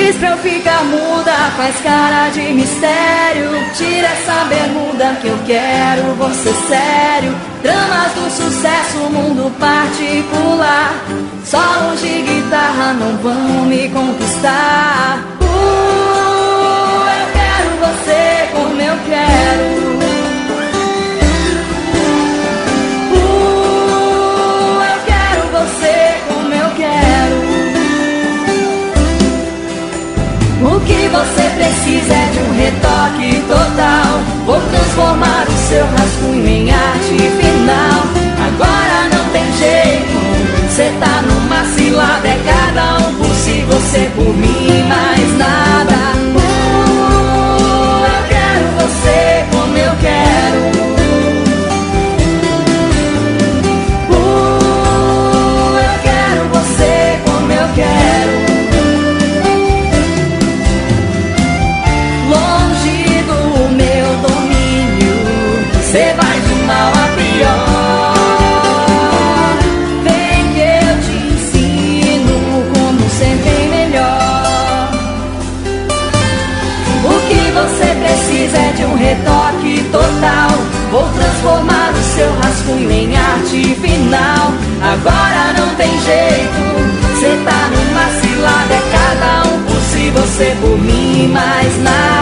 Diz pra eu ficar muda, faz cara de mistério. Tira essa bermuda que eu quero você sério. Dramas do sucesso, mundo particular. Solos de guitarra não vão me conquistar. Eu quero você como eu quero. Eu quero você como eu quero. O que você precisa é de um retoque total. Vou transformar o seu rascunho em arte final. Agora não tem jeito, cê tá numa cilada. É cada um por si, você por mim, mais nada. Eu quero você como eu quero. Eu quero você como eu quero. Cê vai de mal a pior. Vem que eu te ensino como ser bem melhor. O que você precisa é de um retoque total. Vou transformar o seu rascunho em arte final. Agora não tem jeito, cê tá numa cilada. É cada um por si, você por mim, mais nada.